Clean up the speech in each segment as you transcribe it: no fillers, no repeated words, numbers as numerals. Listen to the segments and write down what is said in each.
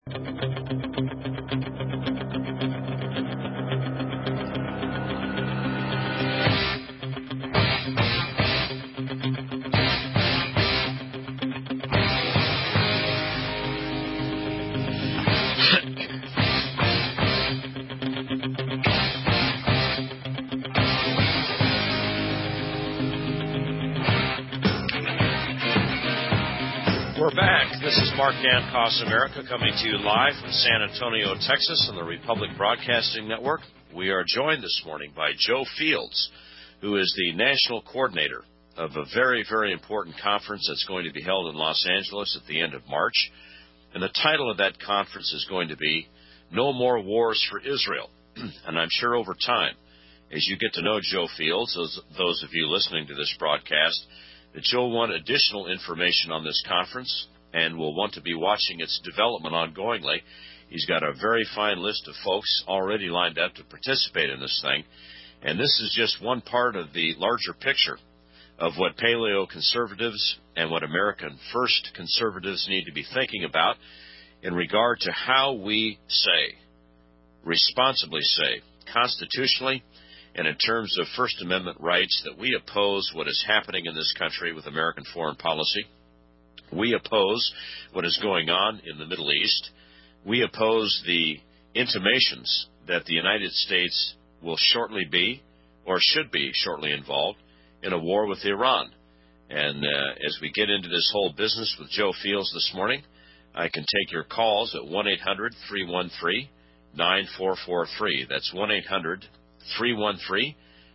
We're back. This is Mark Dankoff's America coming to you live from San Antonio, Texas on the Republic Broadcasting Network. We are joined this morning by Joe Fields, who is the national coordinator of a very, very important conference that's going to be held in Los Angeles at the end of March. And the title of that conference is going to be No More Wars for Israel. And I'm sure over time, as you get to know Joe Fields, those of you listening to this broadcast, that you'll want additional information on this conference and will want to be watching its development ongoingly. He's got a very fine list of folks already lined up to participate in this thing. And this is just one part of the larger picture of what paleo-conservatives and what American First conservatives need to be thinking about in regard to how we say, responsibly say, constitutionally, and in terms of First Amendment rights, that we oppose what is happening in this country with American foreign policy. We oppose what is going on in the Middle East. We oppose the intimations that the United States will shortly be, or should be shortly involved, in a war with Iran. And as we get into this whole business with Joe Fields this morning, I can take your calls at 1-800-313-9443. That's 1-800-313-9443.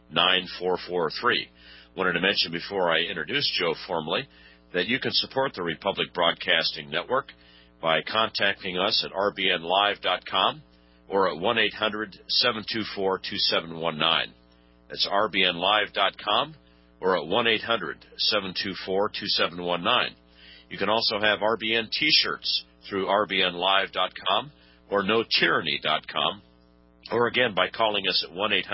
Wanted to mention before I introduce Joe formally that you can support the Republic Broadcasting Network by contacting us at rbnlive.com or at 1-800-724-2719. That's rbnlive.com or at 1-800-724-2719. You can also have RBN T-shirts through rbnlive.com or notyranny.com, or again by calling us at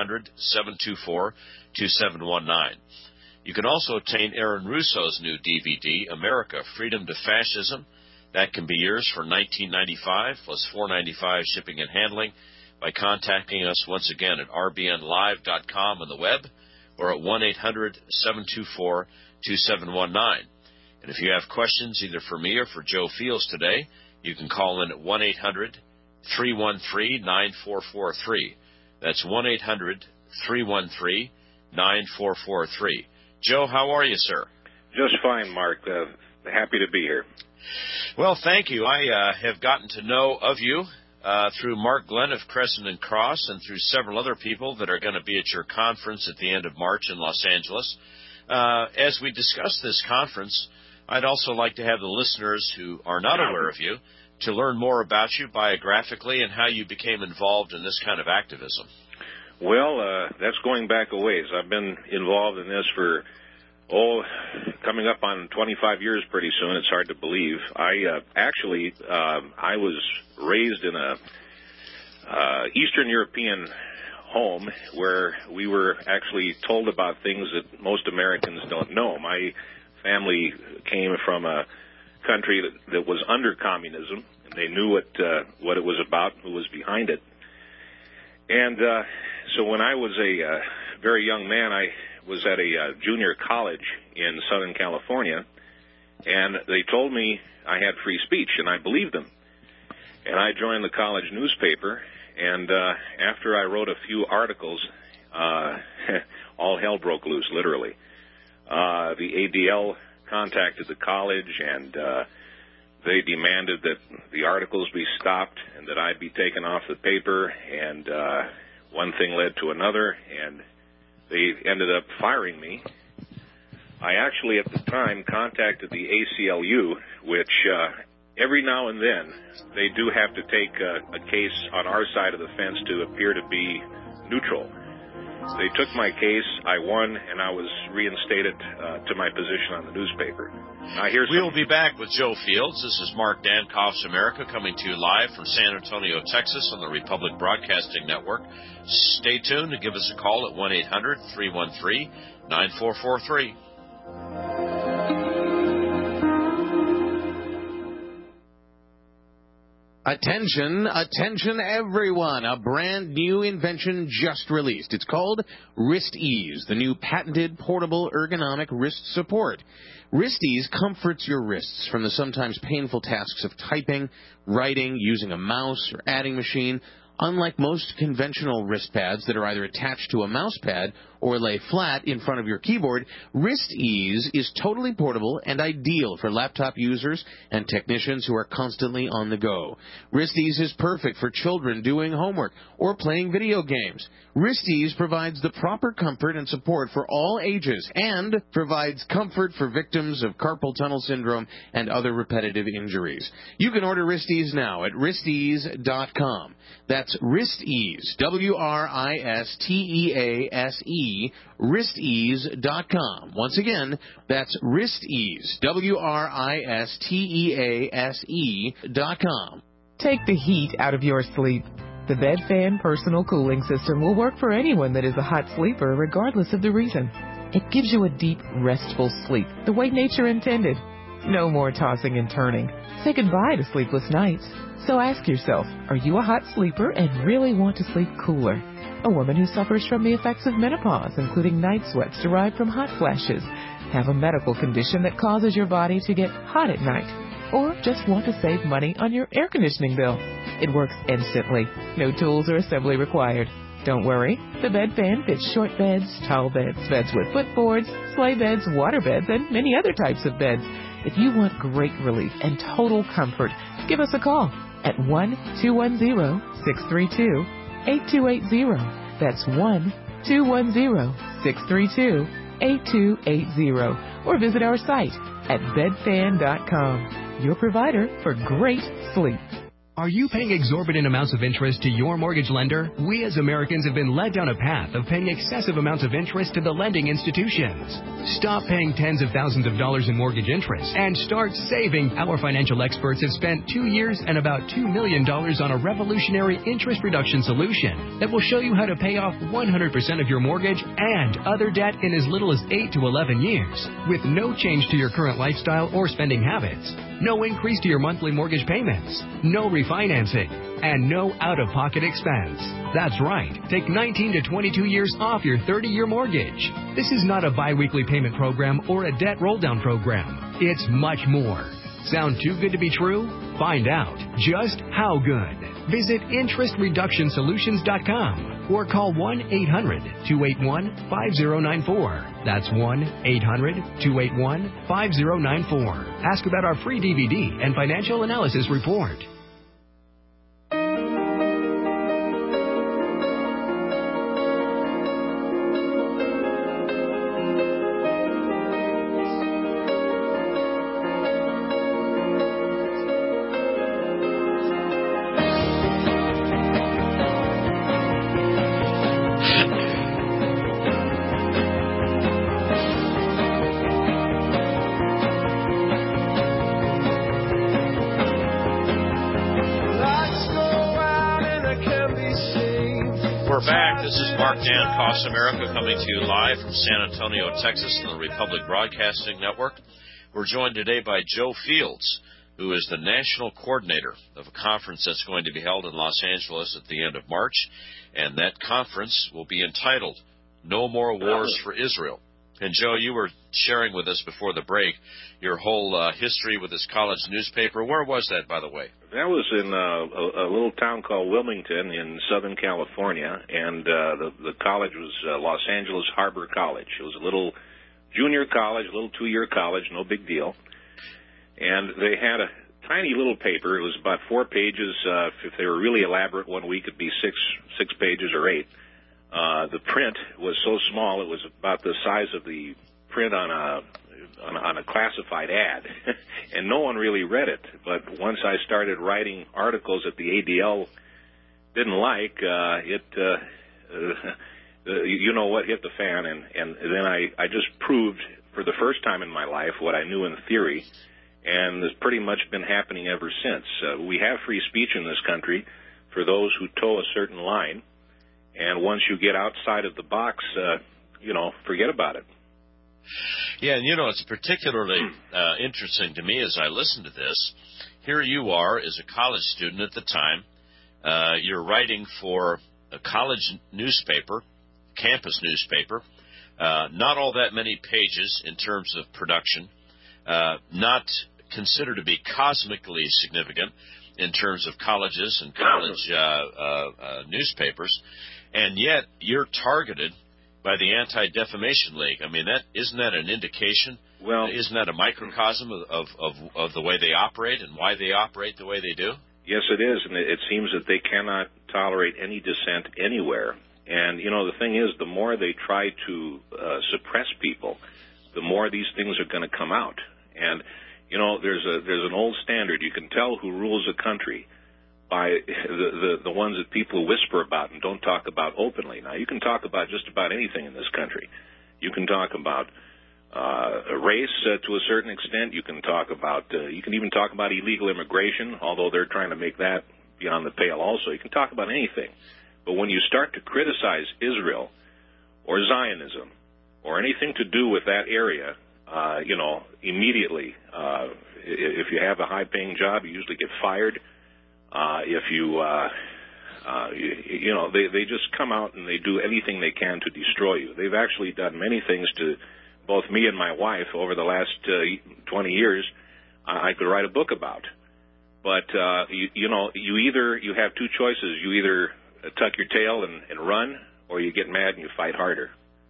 1-800-724-2719. You can also obtain Aaron Russo's new DVD, America, Freedom to Fascism. That can be yours for $19.95 plus $4.95 shipping and handling by contacting us once again at rbnlive.com on the web or at 1-800-724-2719. And if you have questions either for me or for Joe Fields today, you can call in at 1-800-313-9443. That's 1-800-313-9443. Joe, how are you, sir? Just fine, Mark. Happy to be here. Well, thank you. I have gotten to know of you through Mark Glenn of Crescent and Cross and through several other people that are going to be at your conference at the end of March in Los Angeles. As we discuss this conference, I'd also like to have the listeners who are not aware of you to learn more about you biographically and how you became involved in this kind of activism. Well, that's going back a ways. I've been involved in this for, coming up on 25 years pretty soon. It's hard to believe. I was raised in a Eastern European home where we were actually told about things that most Americans don't know. My family came from a country that was under communism, and they knew what it was about, who was behind it. And so when I was a very young man, I was at a junior college in Southern California, and they told me I had free speech, and I believed them. And I joined the college newspaper, and after I wrote a few articles, all hell broke loose, literally. The ADL contacted the college, and they demanded that the articles be stopped and that I be taken off the paper, and one thing led to another, and they ended up firing me. I actually, at the time, contacted the ACLU, which every now and then they do have to take a case on our side of the fence to appear to be neutral. They took my case, I won, and I was reinstated to my position on the newspaper. We'll be back with Joe Fields. This is Mark Dankoff's America coming to you live from San Antonio, Texas on the Republic Broadcasting Network. Stay tuned and give us a call at 1-800-313-9443. Attention, attention everyone. A brand new invention just released. It's called WristEase, the new patented portable ergonomic wrist support. WristEase comforts your wrists from the sometimes painful tasks of typing, writing, using a mouse, or adding machine. Unlike most conventional wrist pads that are either attached to a mouse pad or lay flat in front of your keyboard, WristEase is totally portable and ideal for laptop users and technicians who are constantly on the go. WristEase is perfect for children doing homework or playing video games. WristEase provides the proper comfort and support for all ages and provides comfort for victims of carpal tunnel syndrome and other repetitive injuries. You can order WristEase now at wristease.com. That's WristEase, WrIstease, wristease.com. Once again, that's WristEase, WrIstease.com. Take the heat out of your sleep. The Bed Fan Personal Cooling System will work for anyone that is a hot sleeper, regardless of the reason. It gives you a deep, restful sleep, the way nature intended. No more tossing and turning. Say goodbye to sleepless nights. So ask yourself, are you a hot sleeper and really want to sleep cooler? A woman who suffers from the effects of menopause, including night sweats derived from hot flashes, have a medical condition that causes your body to get hot at night, or just want to save money on your air conditioning bill. It works instantly. No tools or assembly required. Don't worry. The Bed Fan fits short beds, tall beds, beds with footboards, sleigh beds, water beds, and many other types of beds. If you want great relief and total comfort, give us a call at 1-210-632-8280. That's 1-210-632-8280. Or visit our site at bedfan.com, your provider for great sleep. Are you paying exorbitant amounts of interest to your mortgage lender? We as Americans have been led down a path of paying excessive amounts of interest to the lending institutions. Stop paying tens of thousands of dollars in mortgage interest and start saving. Our financial experts have spent 2 years and about $2 million on a revolutionary interest reduction solution that will show you how to pay off 100% of your mortgage and other debt in as little as 8 to 11 years with no change to your current lifestyle or spending habits. No increase to your monthly mortgage payments, no refinancing, and no out-of-pocket expense. That's right. Take 19 to 22 years off your 30-year mortgage. This is not a biweekly payment program or a debt roll-down program. It's much more. Sound too good to be true? Find out just how good. Visit interestreductionsolutions.com or call 1-800-281-5094. That's 1-800-281-5094. Ask about our free DVD and financial analysis report. Across America, coming to you live from San Antonio, Texas, on the Republic Broadcasting Network. We're joined today by Joe Fields, who is the national coordinator of a conference that's going to be held in Los Angeles at the end of March, and that conference will be entitled No More Wars for Israel. And, Joe, you were sharing with us before the break your whole history with this college newspaper. Where was that, by the way? That was in a little town called Wilmington in Southern California, and the college was Los Angeles Harbor College. It was a little junior college, a little 2-year college, no big deal. And they had a tiny little paper. It was about 4 pages. If they were really elaborate, one week it'd be six pages or 8. The print was so small it was about the size of the print on a classified ad, and no one really read it. But once I started writing articles that the ADL didn't like, you know what hit the fan, and then I just proved for the first time in my life what I knew in theory, and it's pretty much been happening ever since. We have free speech in this country for those who toe a certain line. And once you get outside of the box, forget about it. Yeah, and it's particularly interesting to me as I listen to this here you are as a college student at the time. You're writing for a college newspaper, campus newspaper, not all that many pages in terms of production, not considered to be cosmically significant in terms of colleges and college newspapers, and yet you're targeted by the Anti-Defamation League. I mean, isn't that an indication? Well, isn't that a microcosm of the way they operate and why they operate the way they do? Yes, it is, and it seems that they cannot tolerate any dissent anywhere. And, the thing is, the more they try to suppress people, the more these things are going to come out. And, there's an old standard. You can tell who rules a country by the ones that people whisper about and don't talk about openly. Now, you can talk about just about anything in this country. You can talk about race to a certain extent. You can even talk about illegal immigration, although they're trying to make that beyond the pale also. You can talk about anything. But when you start to criticize Israel or Zionism or anything to do with that area, immediately, if you have a high-paying job, you usually get fired. If they just come out and they do anything they can to destroy you. They've actually done many things to both me and my wife over the last 20 years. I could write a book about. But you have two choices. You either tuck your tail and run, or you get mad and you fight harder.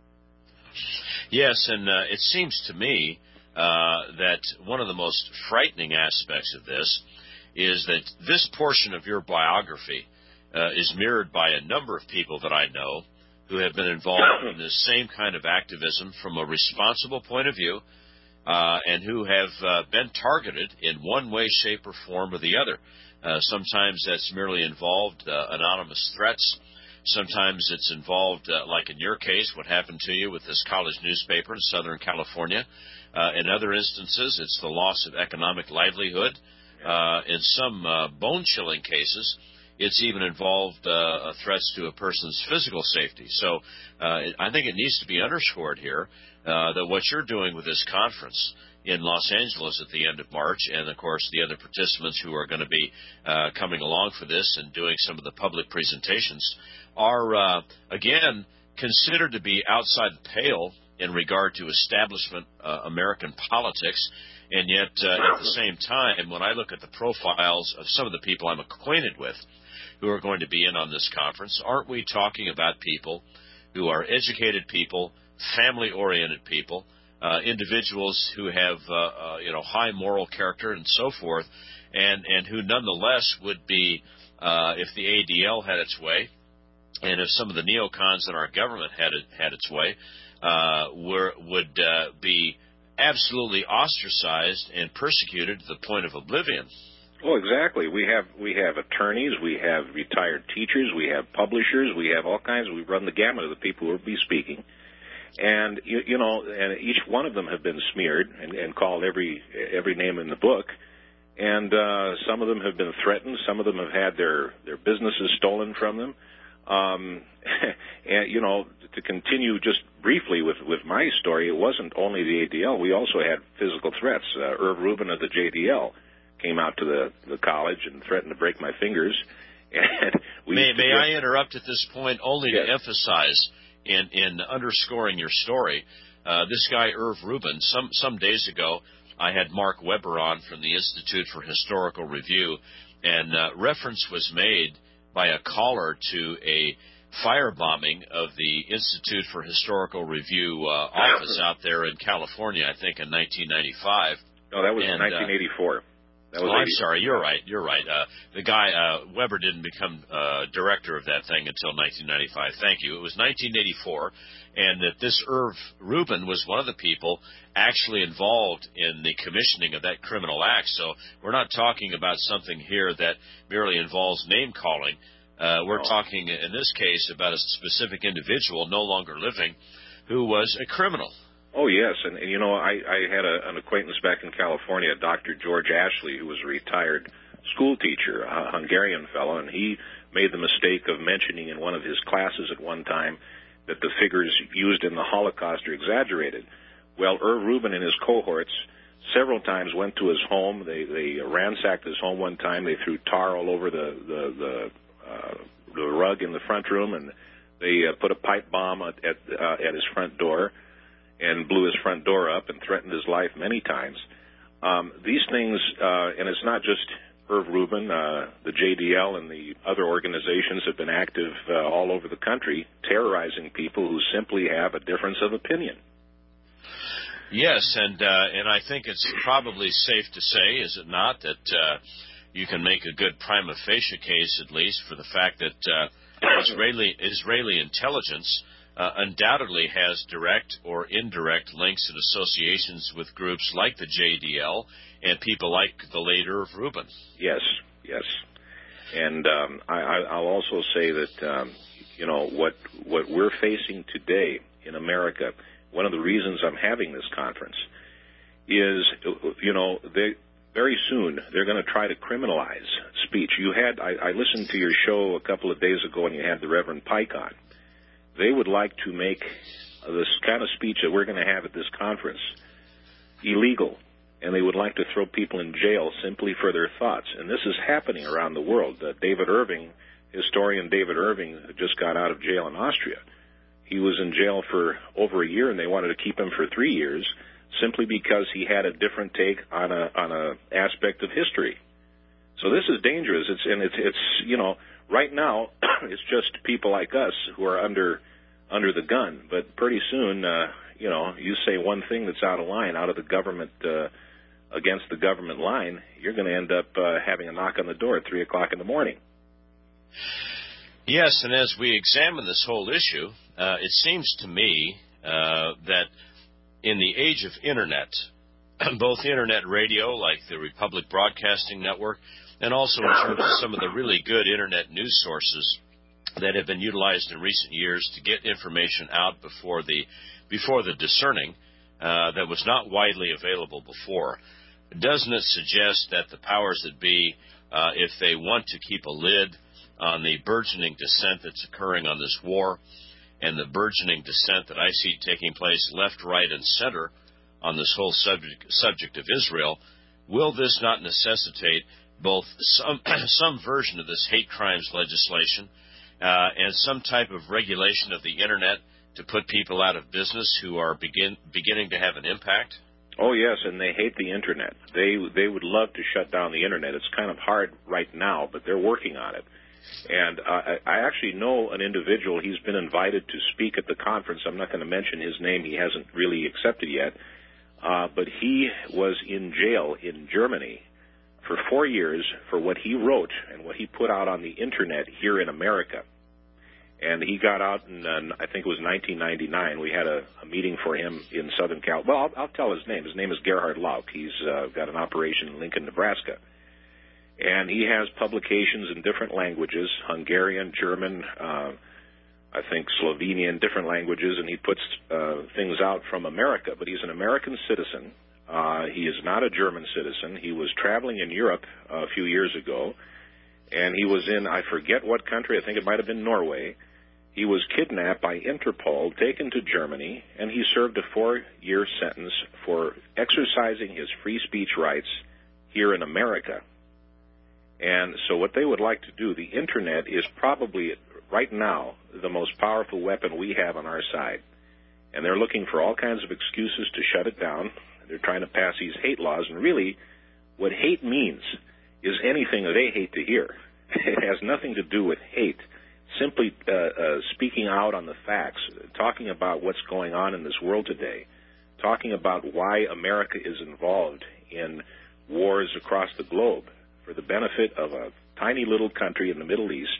Yes, and it seems to me that one of the most frightening aspects of this is that this portion of your biography is mirrored by a number of people that I know who have been involved in this same kind of activism from a responsible point of view, and who have been targeted in one way, shape, or form or the other. Sometimes that's merely involved anonymous threats. Sometimes it's involved, like in your case, what happened to you with this college newspaper in Southern California. In other instances, it's the loss of economic livelihood. In some bone-chilling cases, it's even involved threats to a person's physical safety. So I think it needs to be underscored here that what you're doing with this conference in Los Angeles at the end of March, and, of course, the other participants who are going to be coming along for this and doing some of the public presentations, are, again, considered to be outside the pale in regard to establishment American politics. And yet, at the same time, when I look at the profiles of some of the people I'm acquainted with who are going to be in on this conference, aren't we talking about people who are educated people, family-oriented people, individuals who have, high moral character and so forth, and who nonetheless would be, if the ADL had its way, and if some of the neocons in our government had its way, would be absolutely ostracized and persecuted to the point of oblivion. Oh, exactly. We have attorneys, we have retired teachers, we have publishers, we have all kinds. We run the gamut of the people who will be speaking, and and each one of them have been smeared and called every name in the book, and some of them have been threatened. Some of them have had their businesses stolen from them. And to continue just briefly with my story, it wasn't only the ADL. We also had physical threats. Irv Rubin of the JDL came out to the college and threatened to break my fingers. And may I interrupt at this point only to emphasize in underscoring your story, this guy Irv Rubin, some days ago, I had Mark Weber on from the Institute for Historical Review, and reference was made by a caller to a firebombing of the Institute for Historical Review office out there in California, I think in 1995. No, that was in 1984. I'm sorry, you're right. The guy, Weber, didn't become director of that thing until 1995. Thank you. It was 1984, and that this Irv Rubin was one of the people actually involved in the commissioning of that criminal act. So we're not talking about something here that merely involves name-calling. We're talking, in this case, about a specific individual no longer living who was a criminal. Oh, yes, and I had an acquaintance back in California, Dr. George Ashley, who was a retired school teacher, a Hungarian fellow, and he made the mistake of mentioning in one of his classes at one time that the figures used in the Holocaust are exaggerated. Well, Irv Rubin and his cohorts several times went to his home. They ransacked his home one time. They threw tar all over the rug in the front room, and they put a pipe bomb at his front door and blew his front door up and threatened his life many times. These things, and it's not just Irv Rubin, the JDL and the other organizations have been active all over the country, terrorizing people who simply have a difference of opinion. Yes, and I think it's probably safe to say, is it not, that you can make a good prima facie case, at least, for the fact that Israeli intelligence undoubtedly has direct or indirect links and associations with groups like the JDL and people like the late Irv Rubin. Yes. And I'll also say that, what we're facing today in America, one of the reasons I'm having this conference is, very soon they're going to try to criminalize speech. I listened to your show a couple of days ago, and you had the Reverend Pike on. They would like to make this kind of speech that we're going to have at this conference illegal, and they would like to throw people in jail simply for their thoughts. And this is happening around the world. Historian David Irving, just got out of jail in Austria. He was in jail for over a year, and they wanted to keep him for 3 years simply because he had a different take on a aspect of history. So this is dangerous. It's right now it's just people like us who are under the gun. But pretty soon, you say one thing that's out of line, out of the government, against the government line, you're going to end up having a knock on the door at 3 o'clock in the morning. Yes, and as we examine this whole issue, it seems to me that in the age of Internet, both Internet radio, like the Republic Broadcasting Network, and also in terms of some of the really good Internet news sources that have been utilized in recent years to get information out before the discerning that was not widely available before, doesn't it suggest that the powers that be, if they want to keep a lid on the burgeoning dissent that's occurring on this war and the burgeoning dissent that I see taking place left, right, and center on this whole subject of Israel, will this not necessitate both some version of this hate crimes legislation and some type of regulation of the Internet to put people out of business who are beginning to have an impact? Oh, yes, and they hate the Internet. They would love to shut down the Internet. It's kind of hard right now, but they're working on it. And I actually know an individual. He's been invited to speak at the conference. I'm not going to mention his name. He hasn't really accepted yet. But he was in jail in Germany for 4 years for what he wrote and what he put out on the Internet here in America. And he got out in, I think it was 1999. We had a meeting for him in Southern Cal. Well, I'll tell his name. His name is Gerhard Lauk. He's got an operation in Lincoln, Nebraska. And he has publications in different languages, Hungarian, German, I think Slovenian, different languages, and he puts things out from America. But he's an American citizen. He is not a German citizen. He was traveling in Europe a few years ago, and he was in, I forget what country, I think it might have been Norway. He was kidnapped by Interpol, taken to Germany, and he served a 4-year sentence for exercising his free speech rights here in America. And so what they would like to do, the Internet is probably, right now, the most powerful weapon we have on our side. And they're looking for all kinds of excuses to shut it down. They're trying to pass these hate laws. And really, what hate means is anything that they hate to hear. It has nothing to do with hate. Simply speaking out on the facts, talking about what's going on in this world today, talking about why America is involved in wars across the globe for the benefit of a tiny little country in the Middle East,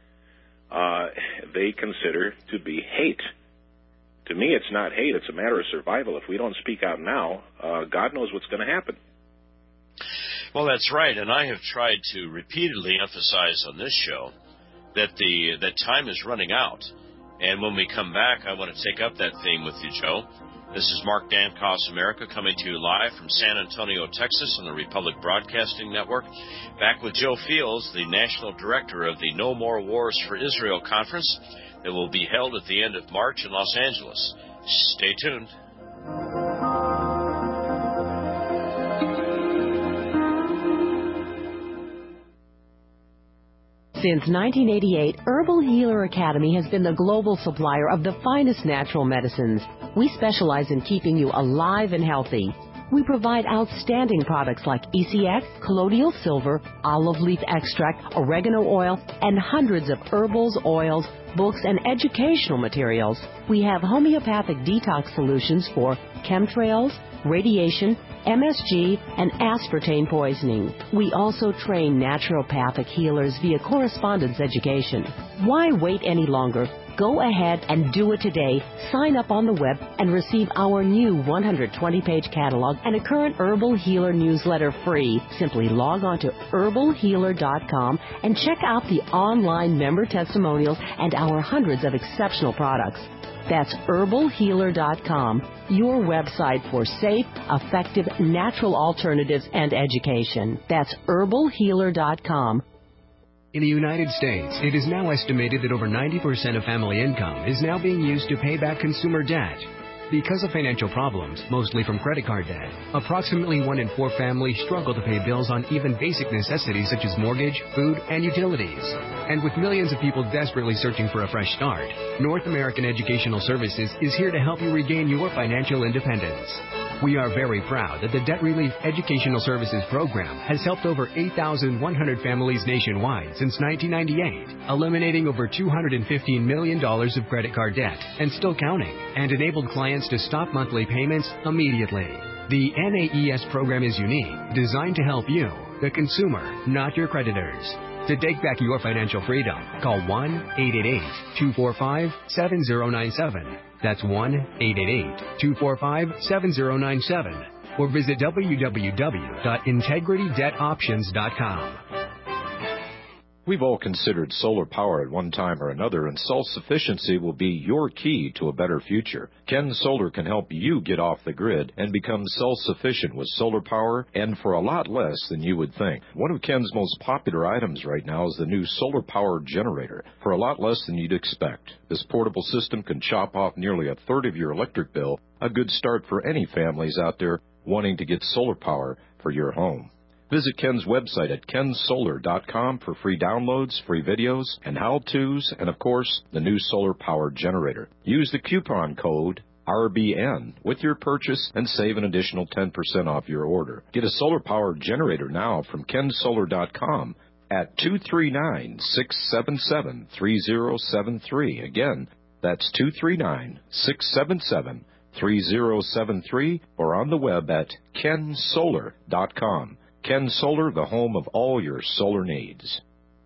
they consider to be hate. To me, it's not hate. It's a matter of survival. If we don't speak out now, God knows what's going to happen. Well, that's right, and I have tried to repeatedly emphasize on this show that time is running out. And when we come back, I want to take up that theme with you, Joe. This is Mark Dankos America coming to you live from San Antonio, Texas on the Republic Broadcasting Network. Back with Joe Fields, the National Director of the No More Wars for Israel Conference that will be held at the end of March in Los Angeles. Stay tuned. Since 1988, Herbal Healer Academy has been the global supplier of the finest natural medicines. We specialize in keeping you alive and healthy. We provide outstanding products like ECX, colloidal silver, olive leaf extract, oregano oil, and hundreds of herbals, oils, books, and educational materials. We have homeopathic detox solutions for chemtrails, radiation, MSG, and aspartame poisoning. We also train naturopathic healers via correspondence education. Why wait any longer? Go ahead and do it today. Sign up on the web and receive our new 120-page catalog and a current Herbal Healer newsletter free. Simply log on to herbalhealer.com and check out the online member testimonials and our hundreds of exceptional products. That's herbalhealer.com, your website for safe, effective, natural alternatives and education. That's herbalhealer.com. In the United States, it is now estimated that over 90% of family income is now being used to pay back consumer debt. Because of financial problems, mostly from credit card debt, approximately 1 in 4 families struggle to pay bills on even basic necessities such as mortgage, food, and utilities. And with millions of people desperately searching for a fresh start, North American Educational Services is here to help you regain your financial independence. We are very proud that the Debt Relief Educational Services Program has helped over 8,100 families nationwide since 1998, eliminating over $215 million of credit card debt and still counting, and enabled clients to stop monthly payments immediately. The NAES program is unique, designed to help you, the consumer, not your creditors. To take back your financial freedom, call 1-888-245-7097. That's 1-888-245-7097. Or visit www.integritydebtoptions.com. We've all considered solar power at one time or another, and self-sufficiency will be your key to a better future. Ken Solar can help you get off the grid and become self-sufficient with solar power, and for a lot less than you would think. One of Ken's most popular items right now is the new solar power generator, for a lot less than you'd expect. This portable system can chop off nearly a third of your electric bill, a good start for any families out there wanting to get solar power for your home. Visit Ken's website at kensolar.com for free downloads, free videos, and how-tos, and, of course, the new solar power generator. Use the coupon code RBN with your purchase and save an additional 10% off your order. Get a solar power generator now from kensolar.com at 239-677-3073. Again, that's 239-677-3073, or on the web at kensolar.com. Ken Solar, the home of all your solar needs.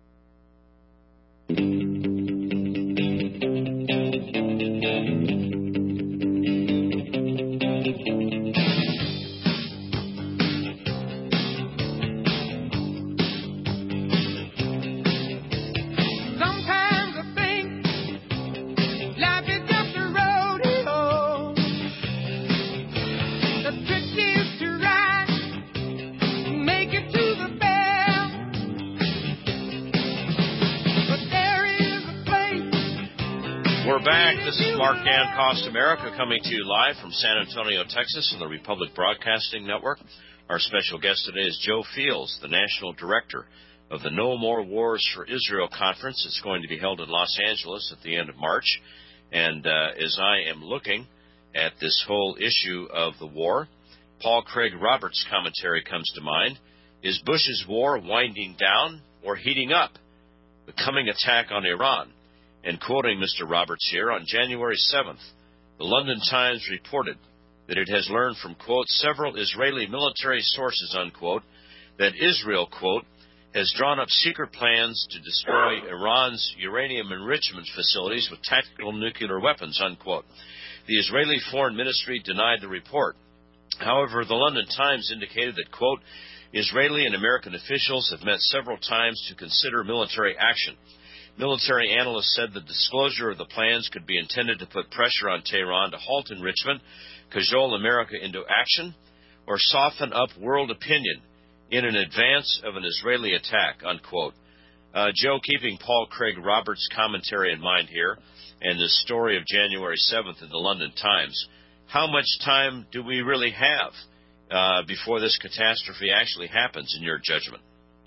We're back. This is Mark Dan Cost America coming to you live from San Antonio, Texas on the Republic Broadcasting Network. Our special guest today is Joe Fields, the National Director of the No More Wars for Israel Conference. It's going to be held in Los Angeles at the end of March. And as I am looking at this whole issue of the war, Paul Craig Roberts' commentary comes to mind. Is Bush's war winding down or heating up? The coming attack on Iran. And quoting Mr. Roberts here, on January 7th, the London Times reported that it has learned from, quote, several Israeli military sources, unquote, that Israel, quote, has drawn up secret plans to destroy Iran's uranium enrichment facilities with tactical nuclear weapons, unquote. The Israeli Foreign Ministry denied the report. However, the London Times indicated that, quote, Israeli and American officials have met several times to consider military action. Military analysts said the disclosure of the plans could be intended to put pressure on Tehran to halt enrichment, cajole America into action, or soften up world opinion in an advance of an Israeli attack, unquote. Joe, keeping Paul Craig Roberts' commentary in mind here and the story of January 7th in the London Times, how much time do we really have before this catastrophe actually happens, in your judgment?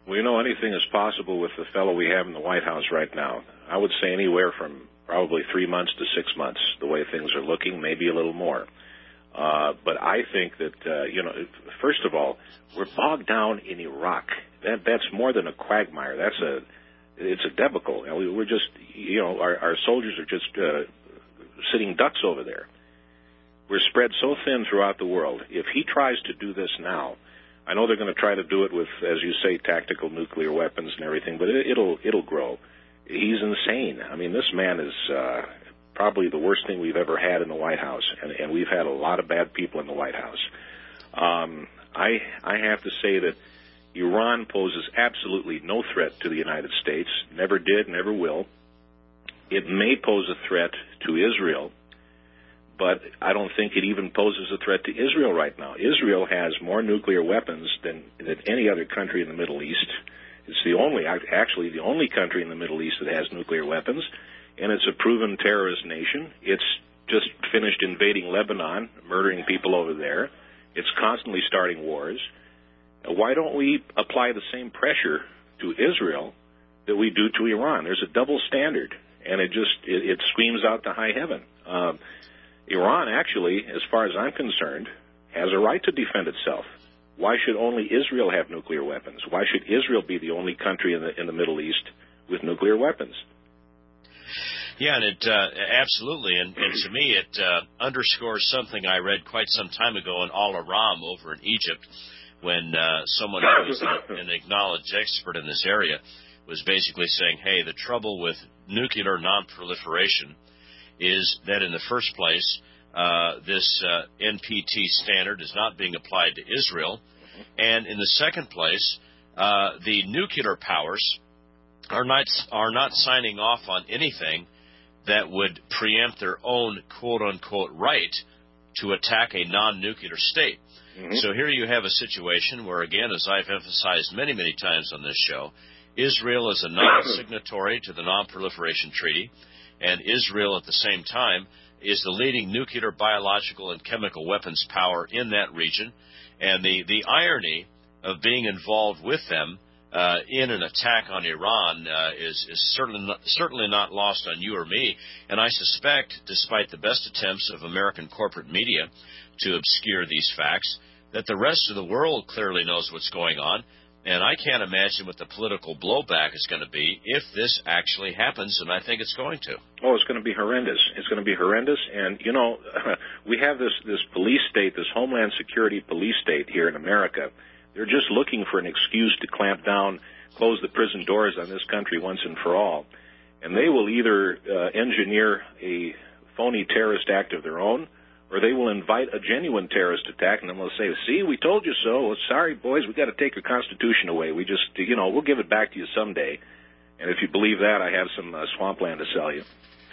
Well, anything is possible with the fellow we have in the White House right now. I would say anywhere from probably 3 months to 6 months, the way things are looking, maybe a little more. But I think that, first of all, we're bogged down in Iraq. That's more than a quagmire. It's a debacle. We're just, our soldiers are just sitting ducks over there. We're spread so thin throughout the world. If he tries to do this now, I know they're going to try to do it with, as you say, tactical nuclear weapons and everything, but it'll grow. He's insane. I mean, this man is probably the worst thing we've ever had in the White House, and we've had a lot of bad people in the White House. I have to say that Iran poses absolutely no threat to the United States, never did, never will. It may pose a threat to Israel, but I don't think it even poses a threat to Israel right now. Israel has more nuclear weapons than any other country in the Middle East. It's the only country in the Middle East that has nuclear weapons, and it's a proven terrorist nation. It's just finished invading Lebanon, murdering people over there. It's constantly starting wars. Why don't we apply the same pressure to Israel that we do to Iran? There's a double standard, and it screams out to high heaven. Iran, actually, as far as I'm concerned, has a right to defend itself. Why should only Israel have nuclear weapons? Why should Israel be the only country in the Middle East with nuclear weapons? Yeah, and it absolutely, and to me it underscores something I read quite some time ago in Al-Aram over in Egypt, when someone who was an acknowledged expert in this area was basically saying, hey, the trouble with nuclear non-proliferation is that in the first place, this NPT standard is not being applied to Israel, and in the second place, the nuclear powers are not signing off on anything that would preempt their own quote-unquote right to attack a non-nuclear state. Mm-hmm. So here you have a situation where, again, as I've emphasized many, many times on this show, Israel is a non-signatory to the Non-Proliferation Treaty, and Israel at the same time is the leading nuclear, biological, and chemical weapons power in that region. And the irony of being involved with them in an attack on Iran is certainly not lost on you or me. And I suspect, despite the best attempts of American corporate media to obscure these facts, that the rest of the world clearly knows what's going on. And I can't imagine what the political blowback is going to be if this actually happens, and I think it's going to. Oh, it's going to be horrendous. It's going to be horrendous. And, we have this police state, this Homeland Security police state here in America. They're just looking for an excuse to clamp down, close the prison doors on this country once and for all. And they will either engineer a phony terrorist act of their own, or they will invite a genuine terrorist attack, and then they'll say, see, we told you so. Well, sorry, boys, we got to take your Constitution away. We just, we'll give it back to you someday. And if you believe that, I have some swampland to sell you.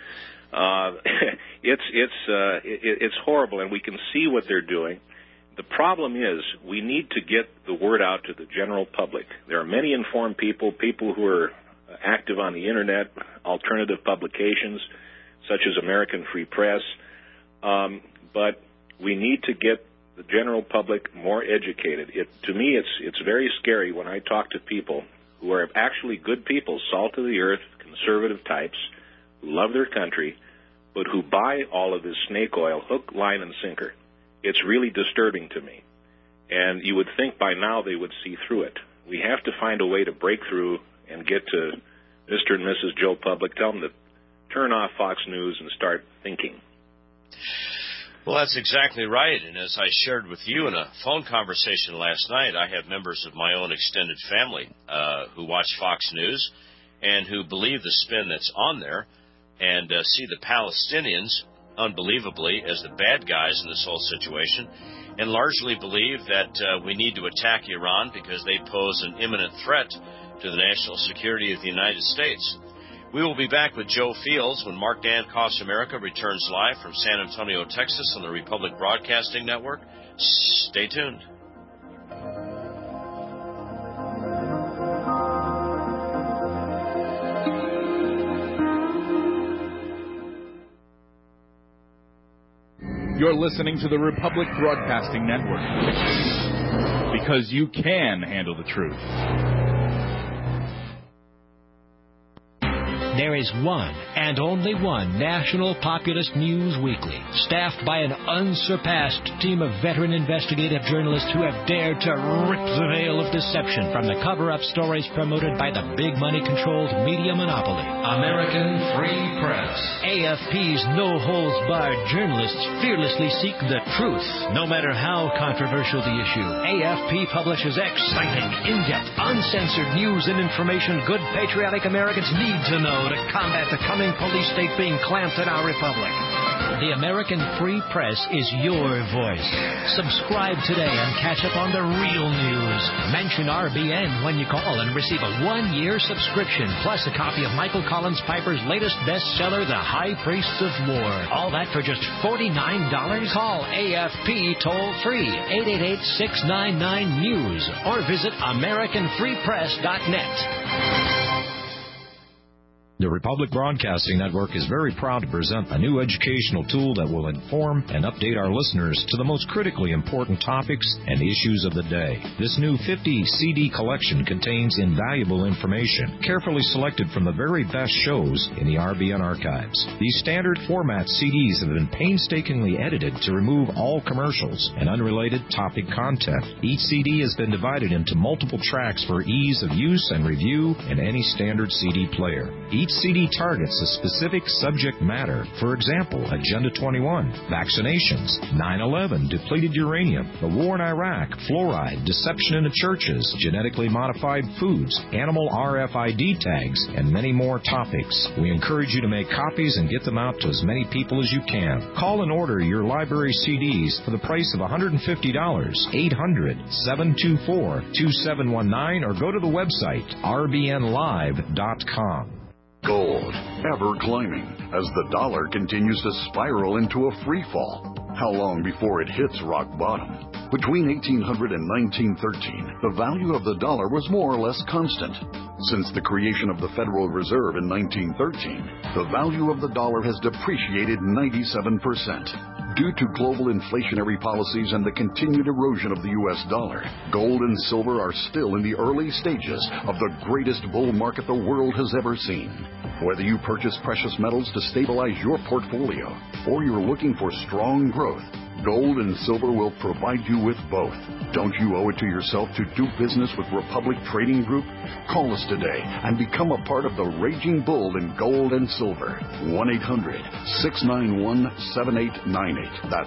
It's horrible, and we can see what they're doing. The problem is we need to get the word out to the general public. There are many informed people who are active on the Internet, alternative publications, such as American Free Press, but we need to get the general public more educated. To me, it's very scary when I talk to people who are actually good people, salt of the earth, conservative types, who love their country, but who buy all of this snake oil, hook, line, and sinker. It's really disturbing to me. And you would think by now they would see through it. We have to find a way to break through and get to Mr. and Mrs. Joe Public, tell them to turn off Fox News and start thinking. Well, that's exactly right. And as I shared with you in a phone conversation last night, I have members of my own extended family who watch Fox News and who believe the spin that's on there and see the Palestinians, unbelievably, as the bad guys in this whole situation, and largely believe that we need to attack Iran because they pose an imminent threat to the national security of the United States. We will be back with Joe Fields when Mark Dankoff's America returns live from San Antonio, Texas on the Republic Broadcasting Network. Stay tuned. You're listening to the Republic Broadcasting Network, because you can handle the truth. There is one and only one national populist news weekly, staffed by an unsurpassed team of veteran investigative journalists who have dared to rip the veil of deception from the cover-up stories promoted by the big money-controlled media monopoly. American Free Press. AFP's no-holds-barred journalists fearlessly seek the truth, no matter how controversial the issue. AFP publishes exciting, in-depth, uncensored news and information good patriotic Americans need to know to combat the coming police state being clamped in our republic. The American Free Press is your voice. Subscribe today and catch up on the real news. Mention RBN when you call and receive a 1-year subscription, plus a copy of Michael Collins Piper's latest bestseller, The High Priests of War. All that for just $49? Call AFP toll-free, 888-699-NEWS, or visit AmericanFreePress.net. The Republic Broadcasting Network is very proud to present a new educational tool that will inform and update our listeners to the most critically important topics and issues of the day. This new 50 CD collection contains invaluable information, carefully selected from the very best shows in the RBN archives. These standard format CDs have been painstakingly edited to remove all commercials and unrelated topic content. Each CD has been divided into multiple tracks for ease of use and review in any standard CD player. Each CD targets a specific subject matter. For example, Agenda 21, vaccinations, 9/11, depleted uranium, the war in Iraq, fluoride, deception in the churches, genetically modified foods, animal RFID tags, and many more topics. We encourage you to make copies and get them out to as many people as you can. Call and order your library CDs for the price of $150, 800-724-2719, or go to the website, rbnlive.com. Gold, ever climbing, as the dollar continues to spiral into a free fall. How long before it hits rock bottom? Between 1800 and 1913, the value of the dollar was more or less constant. Since the creation of the Federal Reserve in 1913, the value of the dollar has depreciated 97%. Due to global inflationary policies and the continued erosion of the U.S. dollar, gold and silver are still in the early stages of the greatest bull market the world has ever seen. Whether you purchase precious metals to stabilize your portfolio or you're looking for strong growth, gold and silver will provide you with both. Don't you owe it to yourself to do business with Republic Trading Group? Call us today and become a part of the raging bull in gold and silver. 1-800-691-7898. That's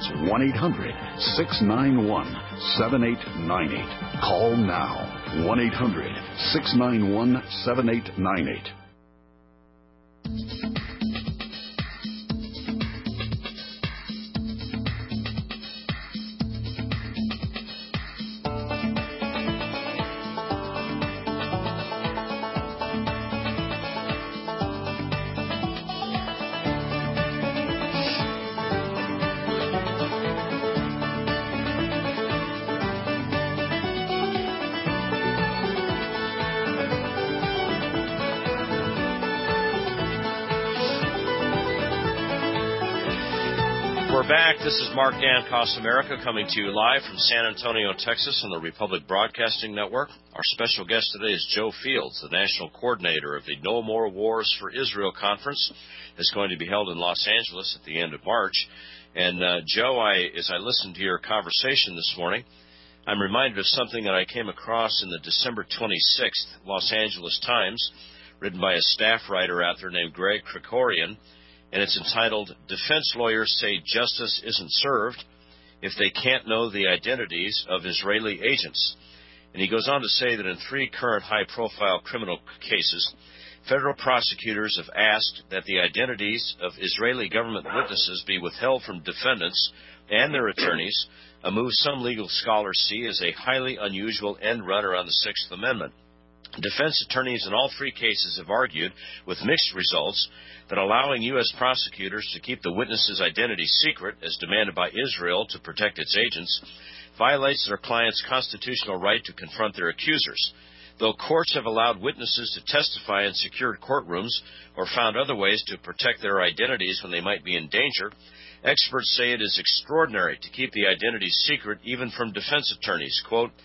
1-800-691-7898. Call now. 1-800-691-7898. Back. This is Mark Dancos America coming to you live from San Antonio, Texas on the Republic Broadcasting Network. Our special guest today is Joe Fields, the national coordinator of the No More Wars for Israel conference. It's going to be held in Los Angeles at the end of March. And Joe, as I listened to your conversation this morning, I'm reminded of something that I came across in the December 26th Los Angeles Times, written by a staff writer out there named Greg Krikorian. And it's entitled, Defense Lawyers Say Justice Isn't Served If They Can't Know the Identities of Israeli Agents. And he goes on to say that in 3 current high-profile criminal cases, federal prosecutors have asked that the identities of Israeli government witnesses be withheld from defendants and their attorneys, a move some legal scholars see as a highly unusual end run around the Sixth Amendment. Defense attorneys in all 3 cases have argued, with mixed results, that allowing U.S. prosecutors to keep the witnesses' identities secret, as demanded by Israel to protect its agents, violates their clients' constitutional right to confront their accusers. Though courts have allowed witnesses to testify in secured courtrooms or found other ways to protect their identities when they might be in danger, experts say it is extraordinary to keep the identities secret even from defense attorneys. Quote,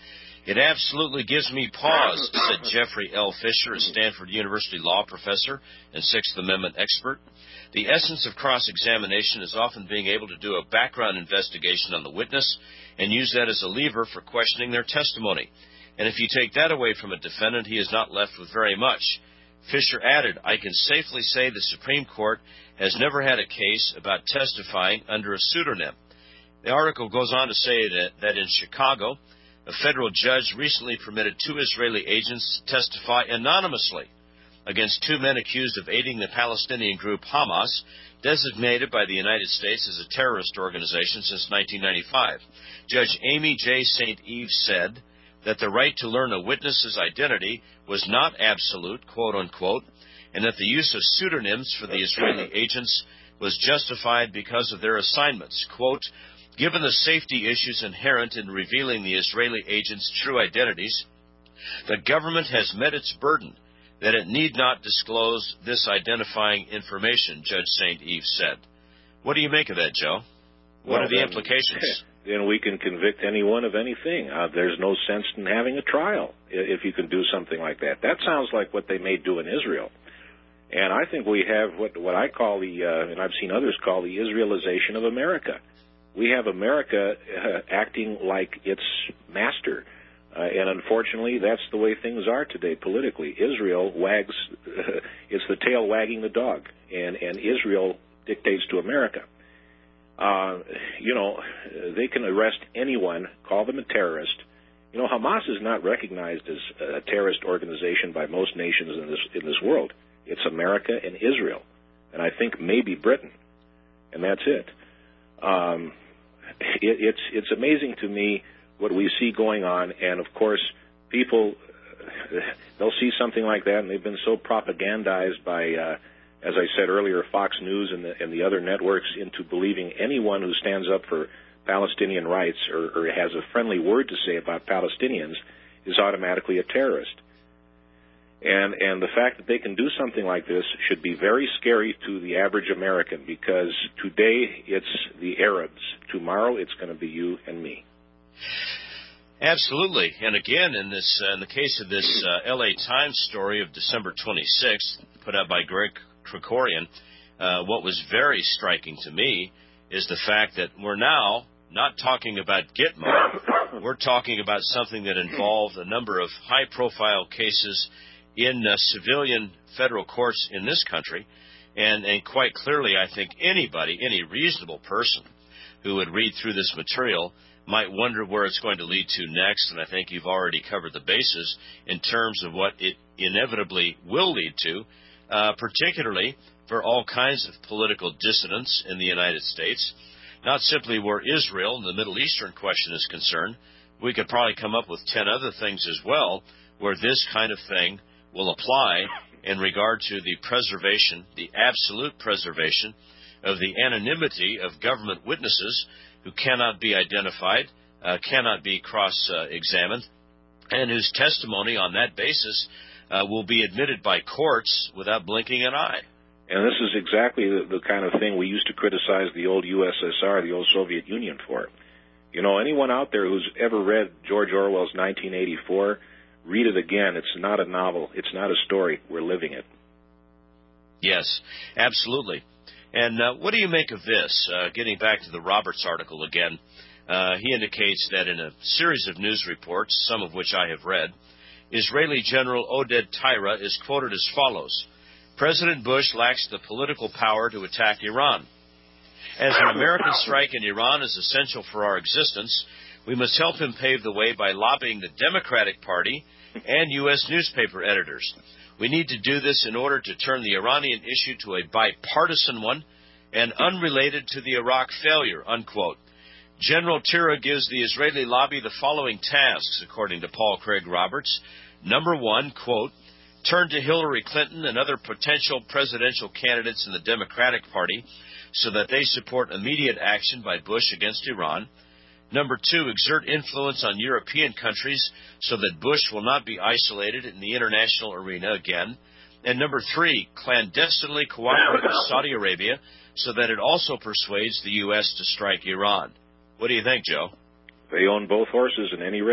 It absolutely gives me pause, said Jeffrey L. Fisher, a Stanford University law professor and Sixth Amendment expert. The essence of cross-examination is often being able to do a background investigation on the witness and use that as a lever for questioning their testimony. And if you take that away from a defendant, he is not left with very much. Fisher added, I can safely say the Supreme Court has never had a case about testifying under a pseudonym. The article goes on to say that in Chicago, a federal judge recently permitted 2 Israeli agents to testify anonymously against 2 men accused of aiding the Palestinian group Hamas, designated by the United States as a terrorist organization since 1995. Judge Amy J. St. Eve said that the right to learn a witness's identity was not absolute, quote-unquote, and that the use of pseudonyms for the Israeli agents was justified because of their assignments. Quote, given the safety issues inherent in revealing the Israeli agents' true identities, the government has met its burden that it need not disclose this identifying information, Judge St. Eve said. What do you make of that, Joe? What are the implications? Then we can convict anyone of anything. There's no sense in having a trial if you can do something like that. That sounds like what they may do in Israel. And I think we have what I call and I've seen others call the Israelization of America. We have America acting like its master. And unfortunately, that's the way things are today politically. Israel wags, it's the tail wagging the dog, and Israel dictates to America. They can arrest anyone, call them a terrorist. Hamas is not recognized as a terrorist organization by most nations in this world. It's America and Israel, and I think maybe Britain, and that's it. It's amazing to me what we see going on, and of course, people, they'll see something like that, and they've been so propagandized by, as I said earlier, Fox News and the other networks into believing anyone who stands up for Palestinian rights or has a friendly word to say about Palestinians is automatically a terrorist. And the fact that they can do something like this should be very scary to the average American, because today it's the Arabs. Tomorrow it's going to be you and me. Absolutely. And again, in the case of this L.A. Times story of December 26th, put out by Greg Krikorian, what was very striking to me is the fact that we're now not talking about Gitmo. We're talking about something that involved a number of high-profile cases in civilian federal courts in this country. And quite clearly, I think any reasonable person who would read through this material might wonder where it's going to lead to next, and I think you've already covered the bases in terms of what it inevitably will lead to, particularly for all kinds of political dissidents in the United States. Not simply where Israel and the Middle Eastern question is concerned. We could probably come up with 10 other things as well where this kind of thing will apply in regard to the preservation, the absolute preservation of the anonymity of government witnesses who cannot be identified, cannot be cross-examined, and whose testimony on that basis will be admitted by courts without blinking an eye. And this is exactly the kind of thing we used to criticize the old USSR, the old Soviet Union for. Anyone out there who's ever read George Orwell's 1984, read it again. It's not a novel. It's not a story. We're living it. Yes, absolutely. And what do you make of this? Getting back to the Roberts article again, he indicates that in a series of news reports, some of which I have read, Israeli General Oded Tyra is quoted as follows: President Bush lacks the political power to attack Iran. As an American strike in Iran is essential for our existence, we must help him pave the way by lobbying the Democratic Party and U.S. newspaper editors. We need to do this in order to turn the Iranian issue to a bipartisan one and unrelated to the Iraq failure, unquote. General Tyra gives the Israeli lobby the following tasks, according to Paul Craig Roberts. Number one, quote, turn to Hillary Clinton and other potential presidential candidates in the Democratic Party so that they support immediate action by Bush against Iran. Number two, exert influence on European countries so that Bush will not be isolated in the international arena again. And number three, clandestinely cooperate with Saudi Arabia so that it also persuades the U.S. to strike Iran. What do you think, Joe? They own both horses in any race,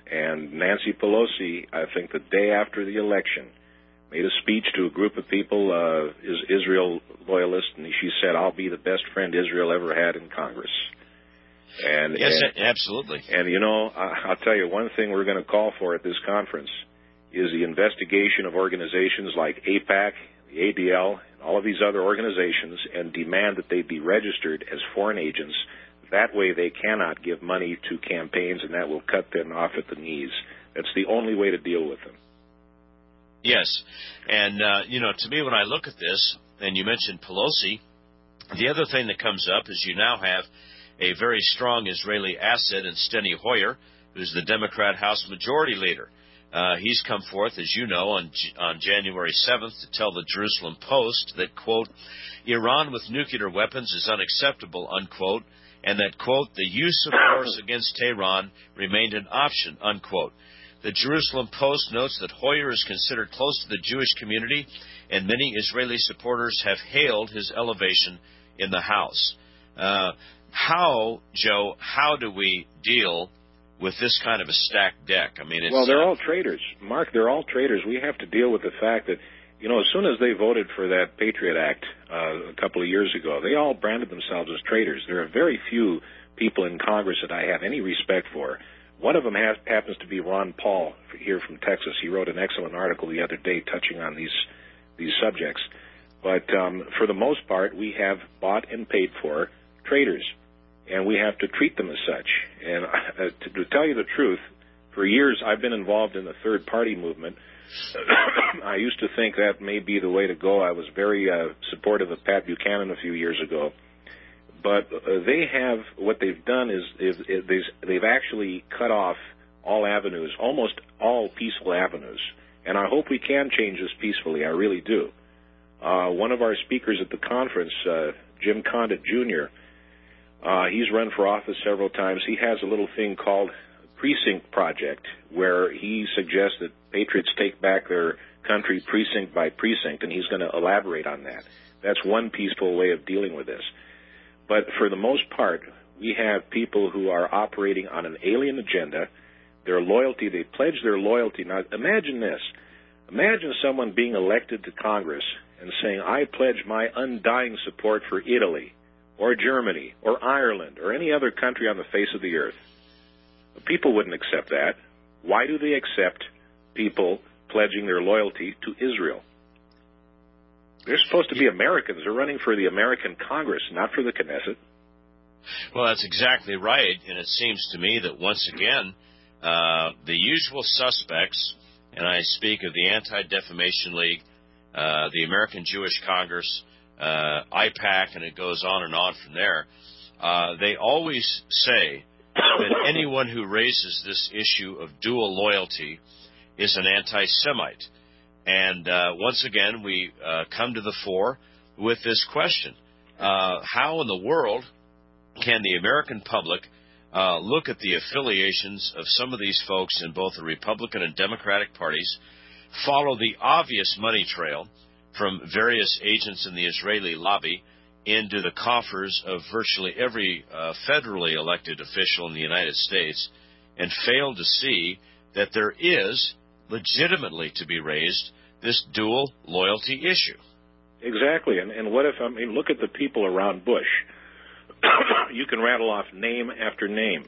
And Nancy Pelosi, I think the day after the election, made a speech to a group of people, Israel loyalists, and she said, "I'll be the best friend Israel ever had in Congress." And yes, absolutely. And, you know, I'll tell you, one thing we're going to call for at this conference is the investigation of organizations like AIPAC, the ADL, and all of these other organizations, and demand that they be registered as foreign agents. That way they cannot give money to campaigns, and that will cut them off at the knees. That's the only way to deal with them. Yes. And, you know, to me, when I look at this, and you mentioned Pelosi, the other thing that comes up is you now have a very strong Israeli asset in Steny Hoyer, who's the Democrat House Majority Leader. He's come forth, as you know, on January 7th to tell the Jerusalem Post that, quote, Iran with nuclear weapons is unacceptable, unquote, and that, quote, the use of force against Tehran remained an option, unquote. The Jerusalem Post notes that Hoyer is considered close to the Jewish community, and many Israeli supporters have hailed his elevation in the House. Joe, how do we deal with this kind of a stacked deck? I mean, well, they're all traitors. Mark, they're all traitors. We have to deal with the fact that, you know, as soon as they voted for that Patriot Act a couple of years ago, they all branded themselves as traitors. There are very few people in Congress that I have any respect for. One of them happens to be Ron Paul here from Texas. He wrote an excellent article the other day touching on these subjects. But for the most part, we have bought and paid for traitors, and we have to treat them as such. And to tell you the truth, for years I've been involved in the third-party movement. I used to think that may be the way to go. I was very supportive of Pat Buchanan a few years ago. But what they've done is they've actually cut off all avenues, almost all peaceful avenues. And I hope we can change this peacefully. I really do. One of our speakers at the conference, Jim Condit Jr., he's run for office several times. He has a little thing called Precinct Project, where he suggests that patriots take back their country precinct by precinct, and he's going to elaborate on that. That's one peaceful way of dealing with this. But for the most part, we have people who are operating on an alien agenda. Their loyalty, they pledge their loyalty. Now, imagine this. Imagine someone being elected to Congress and saying, I pledge my undying support for Italy or Germany or Ireland or any other country on the face of the earth. People wouldn't accept that. Why do they accept people pledging their loyalty to Israel? They're supposed to be Americans. They're running for the American Congress, not for the Knesset. Well, that's exactly right. And it seems to me that once again, the usual suspects, and I speak of the Anti-Defamation League, the American Jewish Congress, IPAC, and it goes on and on from there, they always say that anyone who raises this issue of dual loyalty is an anti-Semite. And once again, we come to the fore with this question. How in the world can the American public look at the affiliations of some of these folks in both the Republican and Democratic parties, follow the obvious money trail from various agents in the Israeli lobby into the coffers of virtually every federally elected official in the United States, and fail to see that there is legitimately to be raised this dual loyalty issue? Exactly. And what if, I mean, look at the people around Bush. You can rattle off name after name.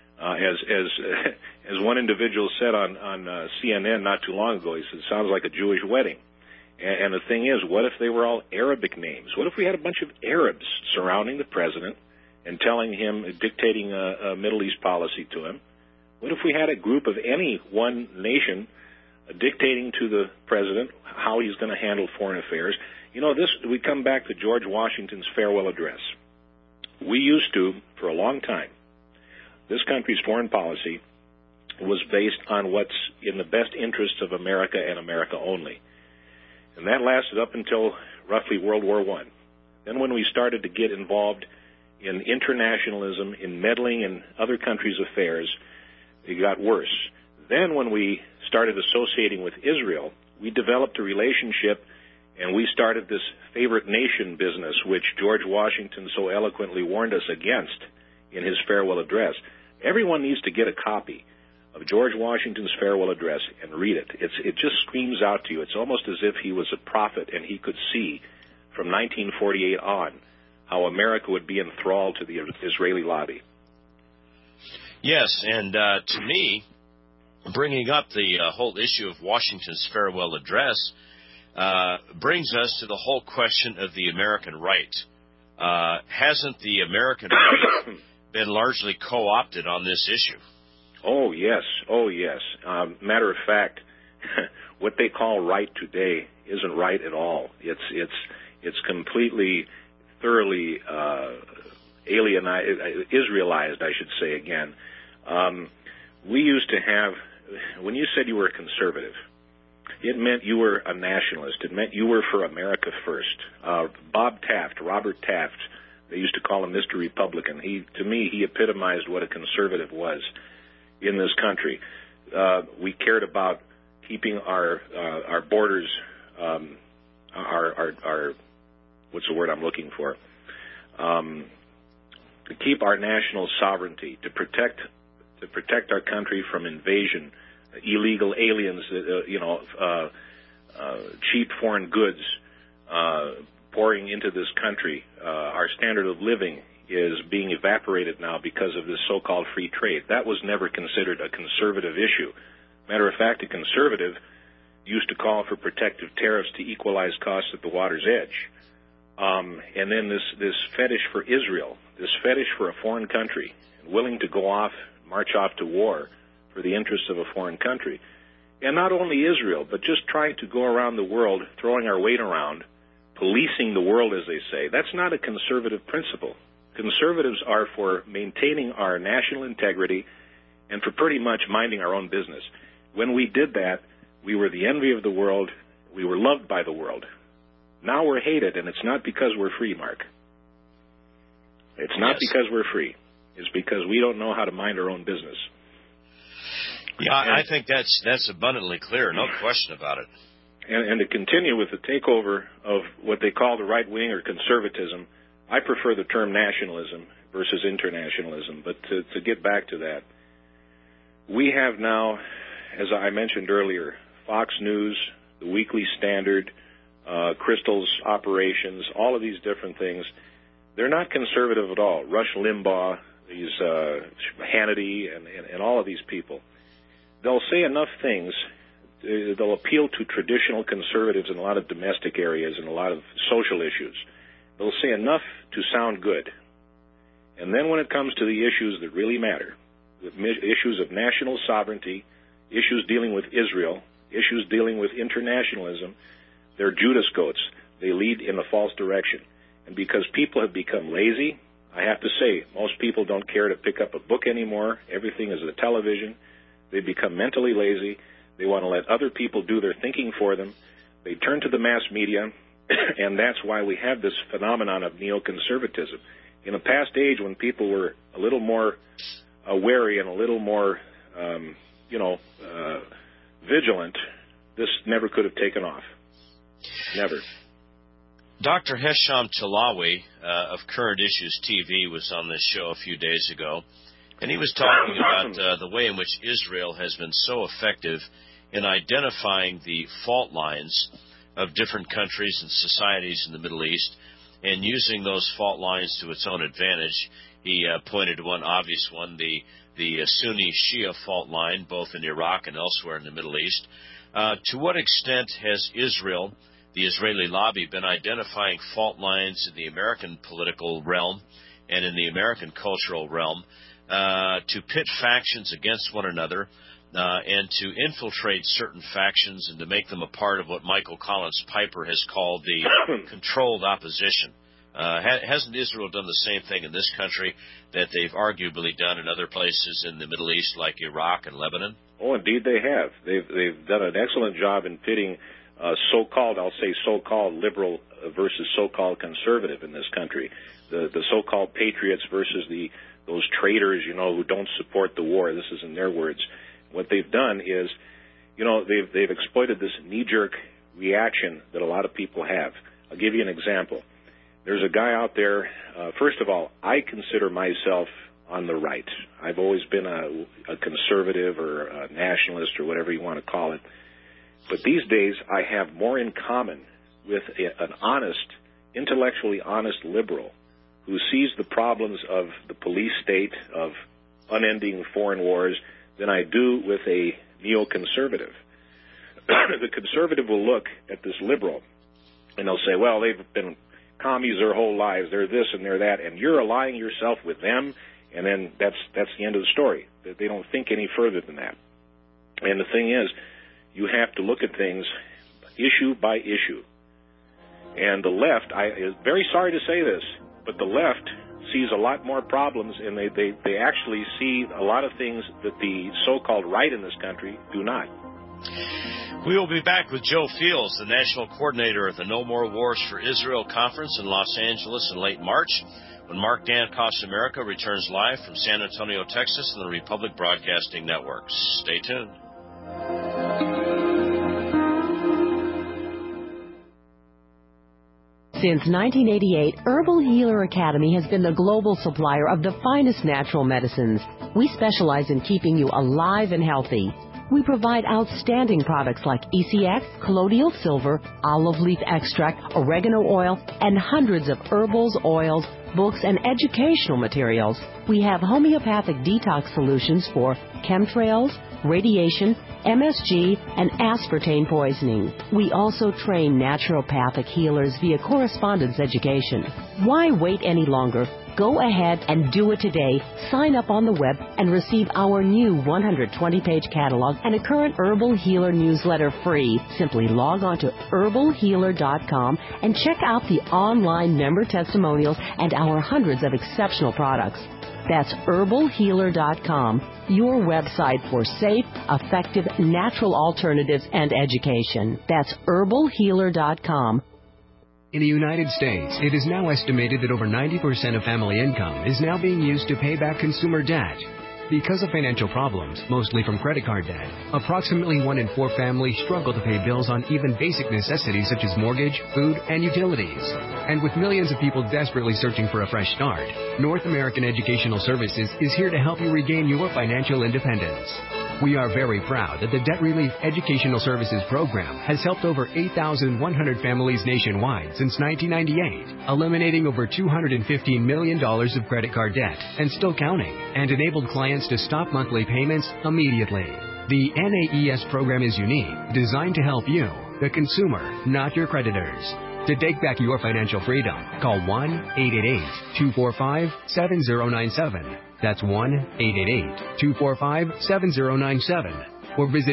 As one individual said on CNN not too long ago, he said, it sounds like a Jewish wedding. And the thing is, what if they were all Arabic names? What if we had a bunch of Arabs surrounding the president and telling him, dictating a Middle East policy to him? What if we had a group of any one nation dictating to the president how he's going to handle foreign affairs? You know, we come back to George Washington's farewell address. We used to, for a long time, this country's foreign policy was based on what's in the best interests of America and America only. And that lasted up until roughly World War I. Then when we started to get involved in internationalism, in meddling in other countries' affairs, it got worse. Then when we started associating with Israel, we developed a relationship, and we started this favorite nation business, which George Washington so eloquently warned us against in his farewell address. Everyone needs to get a copy of George Washington's farewell address and read it. It just screams out to you. It's almost as if he was a prophet and he could see from 1948 on how America would be enthralled to the Israeli lobby. Yes, and to me, bringing up the whole issue of Washington's farewell address brings us to the whole question of the American right. Hasn't the American right been largely co-opted on this issue? Oh, yes. Oh, yes. Matter of fact, what they call right today isn't right at all. It's completely, thoroughly Israelized, I should say again. We used to have, when you said you were a conservative, it meant you were a nationalist. It meant you were for America first. Bob Taft, Robert Taft, they used to call him Mr. Republican. To me, he epitomized what a conservative was in this country. We cared about keeping our borders, our what's the word I'm looking for? To keep our national sovereignty, to protect our country from invasion, illegal aliens, cheap foreign goods pouring into this country. Our standard of living is being evaporated now because of this so-called free trade. That was never considered a conservative issue. Matter of fact, a conservative used to call for protective tariffs to equalize costs at the water's edge. And then this fetish for Israel, this fetish for a foreign country, and willing to go off, march off to war for the interests of a foreign country. And not only Israel, but just trying to go around the world, throwing our weight around, policing the world, as they say. That's not a conservative principle. Conservatives are for maintaining our national integrity and for pretty much minding our own business. When we did that, we were the envy of the world. We were loved by the world. Now we're hated, and it's not because we're free, Mark. It's not because we're free. It's because we don't know how to mind our own business. Yeah, I think that's abundantly clear, no question about it. And to continue with the takeover of what they call the right wing or conservatism, I prefer the term nationalism versus internationalism. But to get back to that, we have now, as I mentioned earlier, Fox News, the Weekly Standard, Crystal's operations, all of these different things. They're not conservative at all. Rush Limbaugh, these Hannity, and all of these people. They'll say enough things. They'll appeal to traditional conservatives in a lot of domestic areas and a lot of social issues. They'll say enough to sound good. And then when it comes to the issues that really matter, the issues of national sovereignty, issues dealing with Israel, issues dealing with internationalism, they're Judas goats. They lead in a false direction. And because people have become lazy, I have to say, most people don't care to pick up a book anymore. Everything is the television. They become mentally lazy. They want to let other people do their thinking for them. They turn to the mass media, and that's why we have this phenomenon of neoconservatism. In a past age when people were a little more wary and a little more, vigilant, this never could have taken off. Never. Dr. Hesham Chalawi of Current Issues TV was on this show a few days ago, and he was talking about the way in which Israel has been so effective in identifying the fault lines of different countries and societies in the Middle East and using those fault lines to its own advantage. He pointed to one obvious one, the Sunni-Shia fault line, both in Iraq and elsewhere in the Middle East. To what extent has Israel, the Israeli lobby, been identifying fault lines in the American political realm and in the American cultural realm to pit factions against one another and to infiltrate certain factions and to make them a part of what Michael Collins Piper has called the controlled opposition? Hasn't Israel done the same thing in this country that they've arguably done in other places in the Middle East like Iraq and Lebanon? Oh, indeed they have. They've done an excellent job in pitting so-called liberal versus so-called conservative in this country. The so-called patriots versus those traitors, who don't support the war. This is in their words. What they've done is, they've exploited this knee-jerk reaction that a lot of people have. I'll give you an example. There's a guy out there, first of all, I consider myself on the right. I've always been a conservative or a nationalist or whatever you want to call it. But these days, I have more in common with an honest, intellectually honest liberal who sees the problems of the police state, of unending foreign wars, than I do with a neoconservative. The conservative will look at this liberal, and they'll say, well, they've been commies their whole lives, they're this and they're that, and you're aligning yourself with them, and then that's the end of the story. They don't think any further than that. And the thing is, you have to look at things issue by issue. And the left, I am very sorry to say this, but the left sees a lot more problems, and they actually see a lot of things that the so-called right in this country do not. We will be back with Joe Fields, the national coordinator at the No More Wars for Israel conference in Los Angeles in late March, when Mark Dancoss America returns live from San Antonio, Texas, on the Republic Broadcasting Network. Stay tuned. Since 1988, Herbal Healer Academy has been the global supplier of the finest natural medicines. We specialize in keeping you alive and healthy. We provide outstanding products like ECX, colloidal silver, olive leaf extract, oregano oil, and hundreds of herbals, oils, books, and educational materials. We have homeopathic detox solutions for chemtrails, radiation, MSG, and aspartame poisoning. We also train naturopathic healers via correspondence education. Why wait any longer? Go ahead and do it today. Sign up on the web and receive our new 120-page catalog and a current Herbal Healer newsletter free. Simply log on to herbalhealer.com and check out the online member testimonials and our hundreds of exceptional products. That's herbalhealer.com, your website for safe, effective, natural alternatives and education. That's herbalhealer.com. In the United States, it is now estimated that over 90% of family income is now being used to pay back consumer debt. Because of financial problems, mostly from credit card debt, approximately 1 in 4 families struggle to pay bills on even basic necessities such as mortgage, food, and utilities. And with millions of people desperately searching for a fresh start, North American Educational Services is here to help you regain your financial independence. We are very proud that the Debt Relief Educational Services Program has helped over 8,100 families nationwide since 1998, eliminating over $215 million of credit card debt and still counting, and enabled clients to stop monthly payments immediately. The NAES program is unique, designed to help you, the consumer, not your creditors. To take back your financial freedom, call 1-888-245-7097. That's 1-888-245-7097. Or visit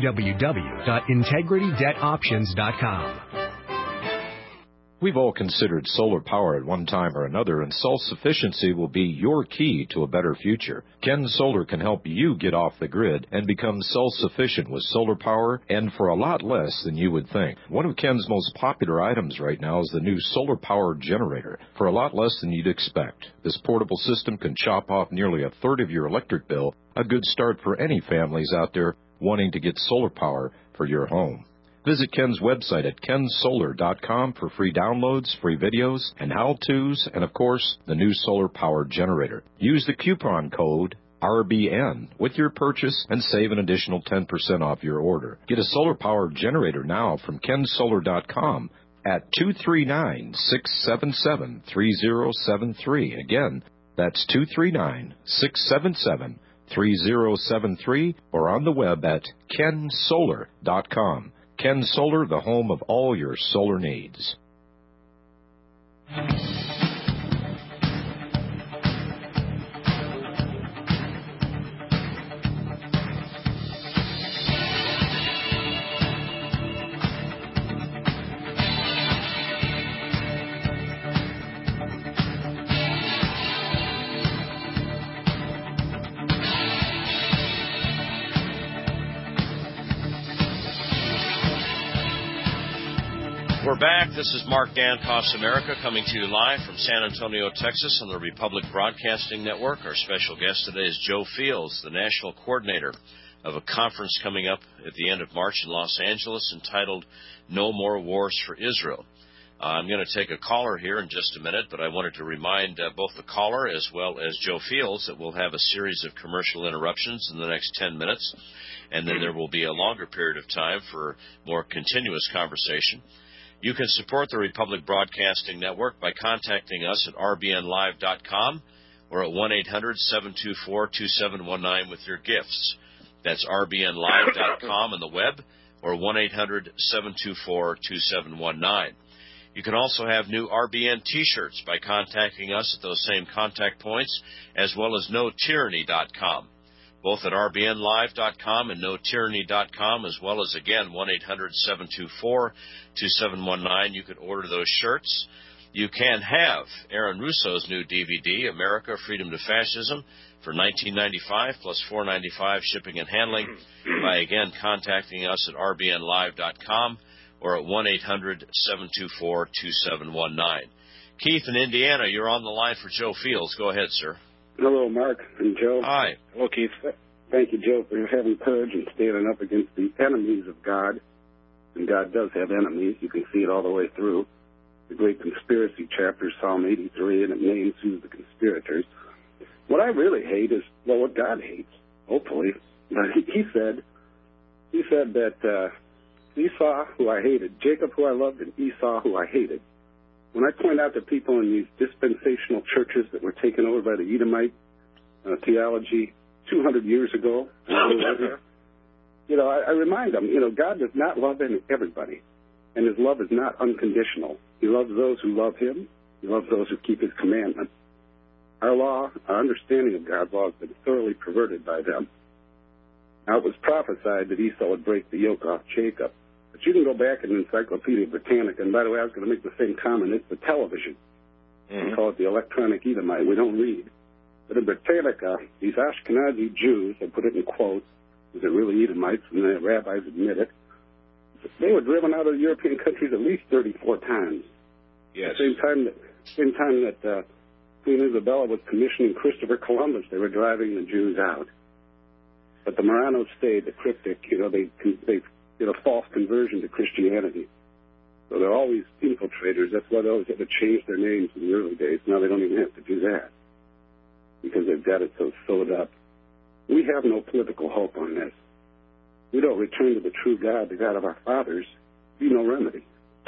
www.integritydebtoptions.com. We've all considered solar power at one time or another, and self-sufficiency will be your key to a better future. Ken Solar can help you get off the grid and become self-sufficient with solar power, and for a lot less than you would think. One of Ken's most popular items right now is the new solar power generator, for a lot less than you'd expect. This portable system can chop off nearly a third of your electric bill, a good start for any families out there wanting to get solar power for your home. Visit Ken's website at kensolar.com for free downloads, free videos, and how-tos, and of course, the new solar power generator. Use the coupon code RBN with your purchase and save an additional 10% off your order. Get a solar power generator now from kensolar.com at 239-677-3073. Again, that's 239-677-3073, or on the web at kensolar.com. Ken Solar, the home of all your solar needs. We're back. This is Mark Dancoss America coming to you live from San Antonio, Texas on the Republic Broadcasting Network. Our special guest today is Joe Fields, the national coordinator of a conference coming up at the end of March in Los Angeles entitled No More Wars for Israel. I'm going to take a caller here in just a minute, but I wanted to remind both the caller as well as Joe Fields that we'll have a series of commercial interruptions in the next 10 minutes, and then there will be a longer period of time for more continuous conversation. You can support the Republic Broadcasting Network by contacting us at rbnlive.com or at 1-800-724-2719 with your gifts. That's rbnlive.com on the web or 1-800-724-2719. You can also have new RBN T-shirts by contacting us at those same contact points, as well as NoTyranny.com. Both at rbnlive.com and NoTyranny.com, as well as, again, 1-800-724-2719. You can order those shirts. You can have Aaron Russo's new DVD, America, Freedom to Fascism, for $19.95 plus $4.95 shipping and handling by, again, contacting us at rbnlive.com or at 1-800-724-2719. Keith in Indiana, you're on the line for Joe Fields. Go ahead, sir. Hello, Mark and Joe. Hi. Hello, Keith. Thank you, Joe, for having courage and standing up against the enemies of God. And God does have enemies. You can see it all the way through. The great conspiracy chapter, Psalm 83, and it names who's the conspirators. What I really hate is, well, what God hates, hopefully. He said that Esau, who I hated, Jacob, who I loved, and Esau, who I hated. When I point out to people in these dispensational churches that were taken over by the Edomite theology 200 years ago, I remind them, God does not love everybody, and his love is not unconditional. He loves those who love him. He loves those who keep his commandments. Our understanding of God's law has been thoroughly perverted by them. Now, it was prophesied that Esau would break the yoke off Jacob. But you can go back in Encyclopedia Britannica, and by the way, I was going to make the same comment. It's the television. We call it the electronic Edomite. We don't read. But in Britannica, these Ashkenazi Jews, I put it in quotes, because they're really Edomites, and the rabbis admit it, they were driven out of the European countries at least 34 times. Yes. Same time that Queen Isabella was commissioning Christopher Columbus, they were driving the Jews out. But the Marranos stayed, the cryptic, they did a false conversion to Christianity. So they're always infiltrators. That's why they always had to change their names in the early days. Now they don't even have to do that because they've got it so sewed up. We have no political hope on this. We don't return to the true God, the God of our fathers. Be no remedy.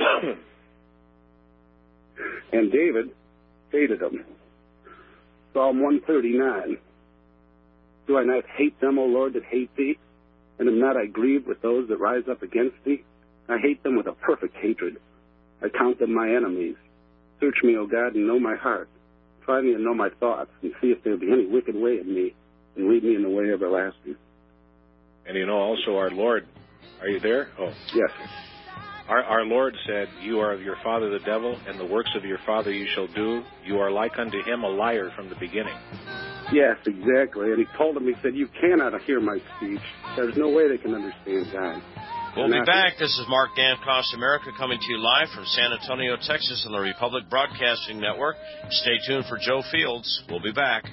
And David hated them. Psalm 139. Do I not hate them, O Lord, that hate thee? And am not I grieved with those that rise up against thee? I hate them with a perfect hatred. I count them my enemies. Search me, O God, and know my heart. Try me and know my thoughts, and see if there be any wicked way in me, and lead me in the way everlasting. And also our Lord. Are you there? Oh. Yes. Our Lord said, you are of your father the devil, and the works of your father you shall do. You are like unto him, a liar from the beginning. Yes, exactly. And he told him, he said, you cannot hear my speech. There's no way they can understand God. We'll be back. This is Mark Dankos, America, coming to you live from San Antonio, Texas, on the Republic Broadcasting Network. Stay tuned for Joe Fields. We'll be back.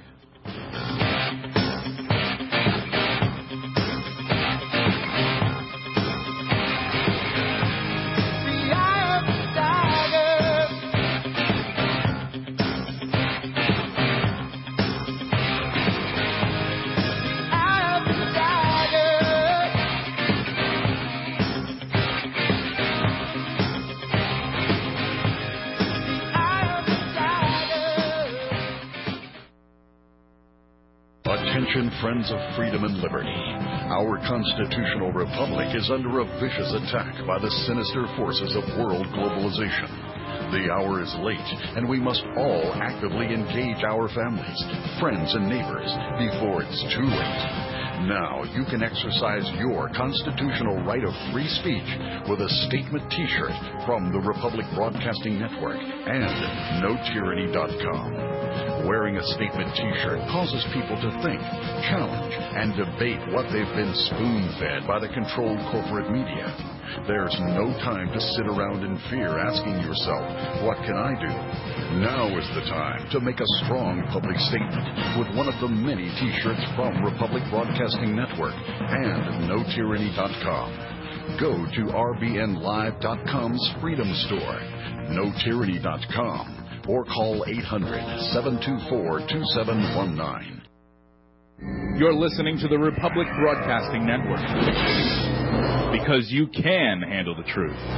Attention, friends of freedom and liberty. Our constitutional republic is under a vicious attack by the sinister forces of world globalization. The hour is late, and we must all actively engage our families, friends, and neighbors before it's too late. Now you can exercise your constitutional right of free speech with a statement T-shirt from the Republic Broadcasting Network and NoTyranny.com. Wearing a statement T-shirt causes people to think, challenge, and debate what they've been spoon-fed by the controlled corporate media. There's no time to sit around in fear asking yourself, what can I do? Now is the time to make a strong public statement with one of the many T-shirts from Republic Broadcasting Network and NoTyranny.com. Go to rbnlive.com's Freedom Store, notyranny.com, or call 800-724-2719. You're listening to the Republic Broadcasting Network, because you can handle the truth.